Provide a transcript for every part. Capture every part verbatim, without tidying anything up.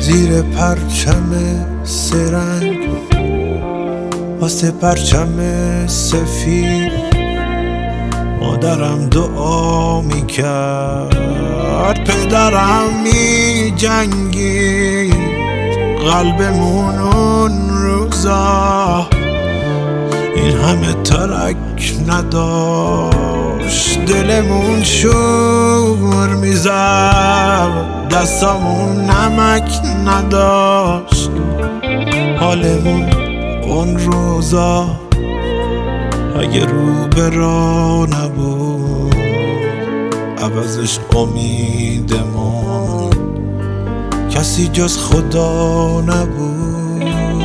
زیر پرچم سرنگ واسه پرچم سفید مادرم دعا میکرد، پدرم میجنگید، قلبمون اون روزا این همه ترک نداشت، دلمون شور میزد، دستامون نمک نداشت، حالمون اون روزا اگه رو به راه نبود عوضش امیدمون کسی جز خدا نبود.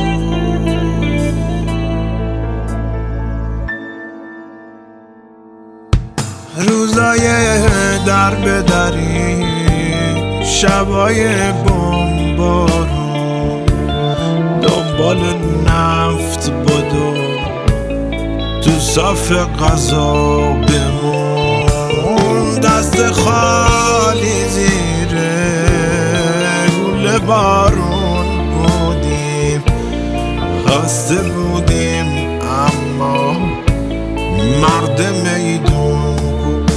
روزای در به دری، شبای بمبارون، دنبال نفت بدو تو صف غذا بمون، دست خالی زیر گل بارون بودیم، خسته بودیم اما مرد میدون بودیم.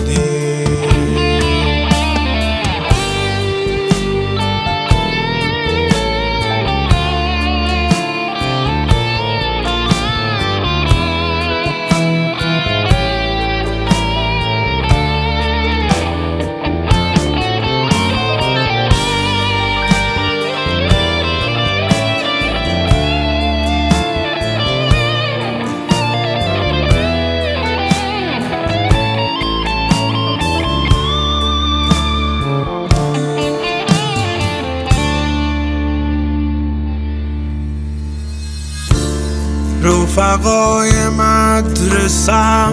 رفقای مدرسم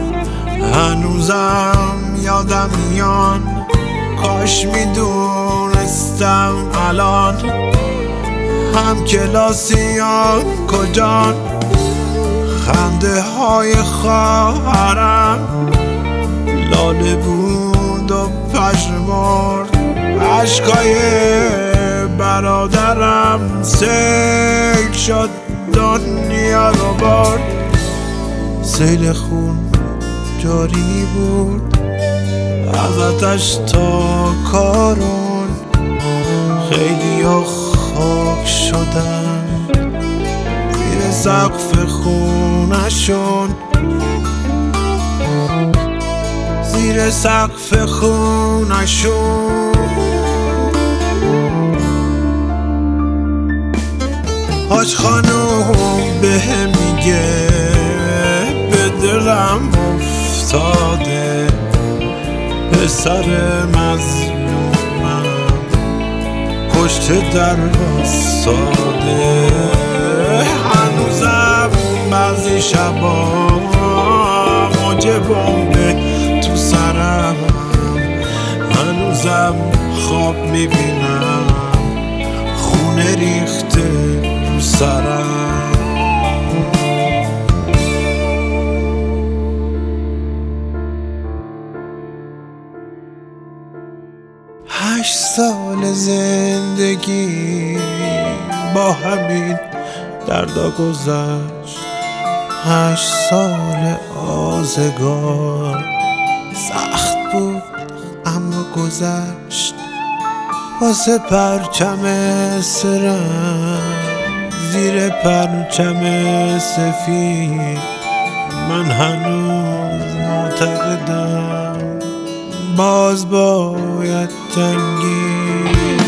هنوزم یادم میان، کاش میدونستم الان هم کلاسیان کجان، خنده های خواهرم لاله بود و پژمرد، عشقای برادرم سیل شد دنیا رو برد، سیل خون جاری بود از آتش تا کارون، خیلی ها خاک شدن زیر سقف خونشون، زیر سقف خونشون. حاج خانوم به میگه به دلم افتاده، پسر مظلومم پشت در واساده، هنوزم بعضی شبا موج بمب تو سرم، هنوزم خواب میبینم خونه ریخته رو سرم. هشت سال زندگی با همین دردا گذشت، هشت سال آزگار سخت بود اما گذشت، واسه پرچم سرم زیر پرچم سفید من هنوز معتقدم باز باید جنگید.